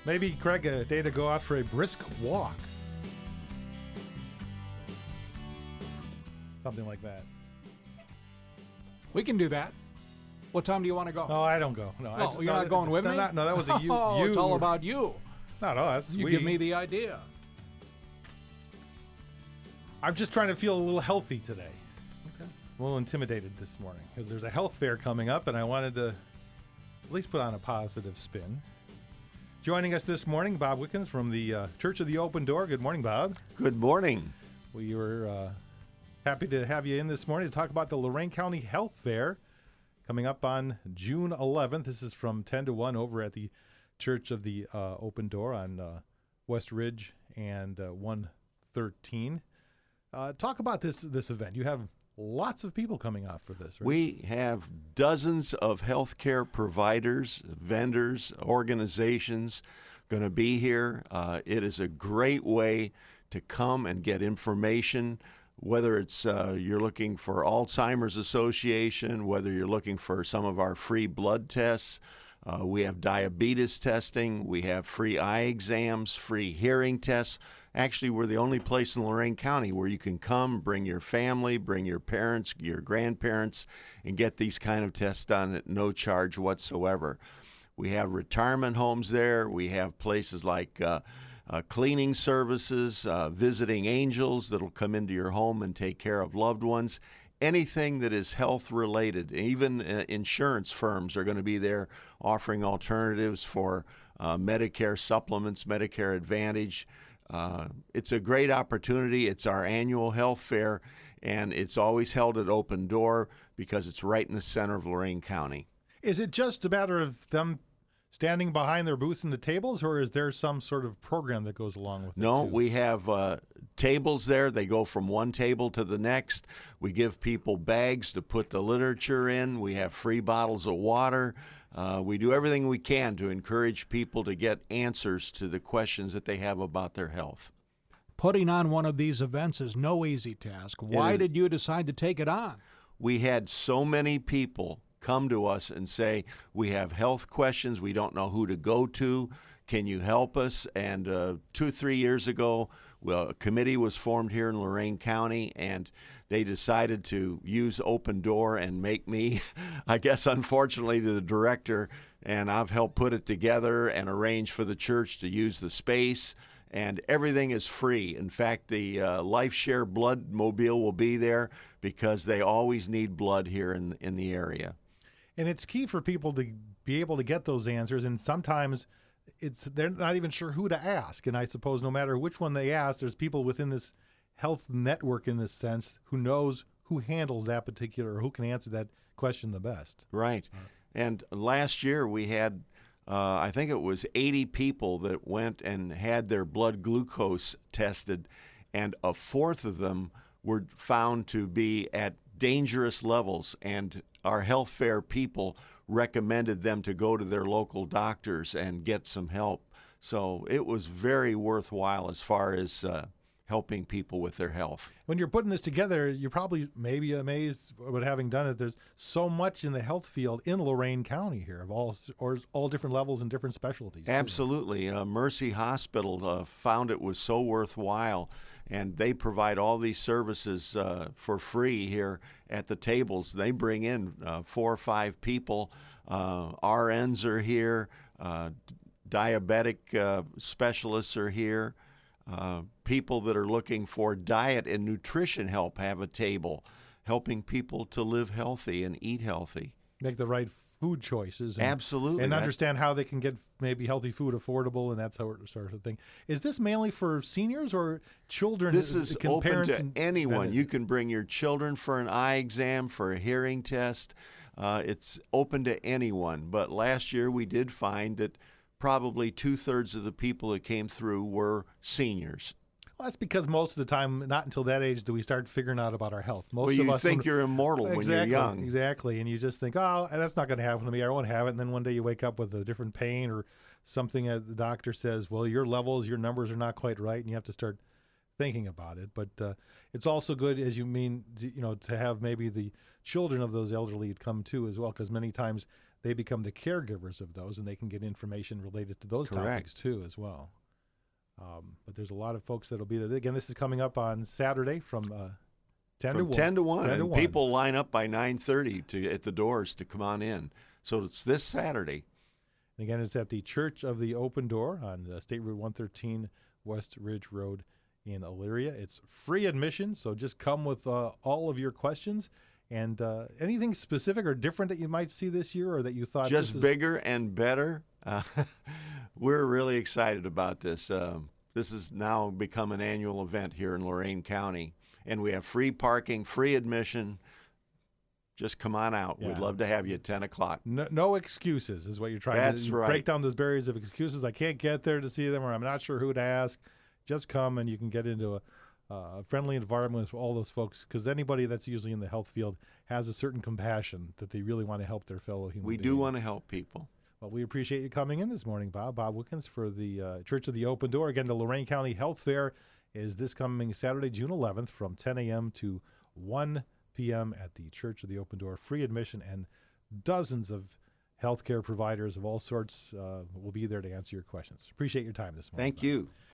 Maybe, Craig, a day to go out for a brisk walk. Something like that. We can do that. What time do you want to go? No, I don't go. No, Oh, you're not going with me? No, that was a you. Oh, it's all about you. Not us. You give me the idea. I'm just trying to feel a little healthy today. Okay. A little intimidated this morning because there's a health fair coming up, and I wanted to at least put on a positive spin. Joining us this morning, Bob Wickens from the Church of the Open Door. Good morning, Bob. Good morning. We were happy to have you in this morning to talk about the Lorain County Health Fair coming up on June 11th. This is from 10 to 1 over at the Church of the Open Door on West Ridge and 113. Talk about this event. You have lots of people coming out for this, right? We have dozens of healthcare providers, vendors, organizations going to be here. It is a great way to come and get information, whether it's you're looking for Alzheimer's Association, whether you're looking for some of our free blood tests. We have diabetes testing. We have free eye exams, free hearing tests. Actually, we're the only place in Lorain County where you can come, bring your family, bring your parents, your grandparents, and get these kind of tests done at no charge whatsoever. We have retirement homes there. We have places like cleaning services, visiting angels that'll come into your home and take care of loved ones. Anything that is health related, even insurance firms are going to be there offering alternatives for Medicare supplements, Medicare Advantage. It's a great opportunity. It's our annual health fair, and it's always held at Open Door because it's right in the center of Lorain County. Is it just a matter of them standing behind their booths and the tables, or is there some sort of program that goes along with it? No, too? we have tables there. They go from one table to the next. We give people bags to put the literature in. We have free bottles of water. We do everything we can to encourage people to get answers to the questions that they have about their health. Putting on one of these events is no easy task. Why did you decide to take it on? We had so many people come to us and say, we have health questions. We don't know who to go to. Can you help us? And 2-3 years ago, a committee was formed here in Lorain County, and they decided to use Open Door and make me, I guess, unfortunately, to the director, and I've helped put it together and arrange for the church to use the space, and everything is free. In fact, the LifeShare Blood Mobile will be there because they always need blood here in the area. And it's key for people to be able to get those answers, and sometimes they're not even sure who to ask. And I suppose no matter which one they ask, there's people within this health network in this sense who knows who handles that particular, or who can answer that question the best. Right. And last year we had, I think it was 80 people that went and had their blood glucose tested, and a fourth of them were found to be at dangerous levels, and our health fair people recommended them to go to their local doctors and get some help. So it was very worthwhile as far as helping people with their health. When you're putting this together, you're probably maybe amazed with having done it. There's so much in the health field in Lorain County here of all different levels and different specialties. Absolutely. Mercy Hospital found it was so worthwhile, and they provide all these services for free here at the tables. They bring in 4 or 5 people. RNs are here. Diabetic specialists are here. People that are looking for diet and nutrition help have a table, helping people to live healthy and eat healthy. Make the right food choices. Absolutely. And understand how they can get maybe healthy food affordable and that sort of thing. Is this mainly for seniors or children? This is open to anyone. benefit? You can bring your children for an eye exam, for a hearing test. It's open to anyone. But last year we did find that probably 2/3 of the people that came through were seniors. Well, that's because most of the time, not until that age do we start figuring out about our health. Most Well, of you us think you're immortal when you're young. Exactly. And you just think, oh, that's not going to happen to me. I won't have it. And then one day you wake up with a different pain or something. The doctor says, well, your numbers are not quite right. And you have to start thinking about it. But it's also good, as you mean, to have maybe the children of those elderly come too as well, because many times they become the caregivers of those, and they can get information related to those Correct. topics too as well. But there's a lot of folks that'll be there. Again, this is coming up on Saturday from 10 to From 1. 10 to 1. 10 to And 1. people line up by 9:30 at the doors to come on in. So it's this Saturday. And again, it's at the Church of the Open Door on State Route 113, West Ridge Road in Elyria. It's free admission, so just come with all of your questions. And anything specific or different that you might see this year, or that you thought Just bigger and better. We're really excited about this. This has now become an annual event here in Lorain County. And we have free parking, free admission. Just come on out. Yeah. We'd love to have you at 10 o'clock. No excuses is what you're trying That's to right. break down those barriers of excuses. I can't get there to see them, or I'm not sure who to ask. Just come, and you can get into a friendly environment with all those folks, because anybody that's usually in the health field has a certain compassion that they really want to help their fellow human We being. do want to help people. Well, we appreciate you coming in this morning, Bob. Bob Wickens for the Church of the Open Door. Again, the Lorain County Health Fair is this coming Saturday, June 11th, from 10 a.m. to 1 p.m. at the Church of the Open Door. Free admission, and dozens of healthcare providers of all sorts will be there to answer your questions. Appreciate your time this morning. Thank you.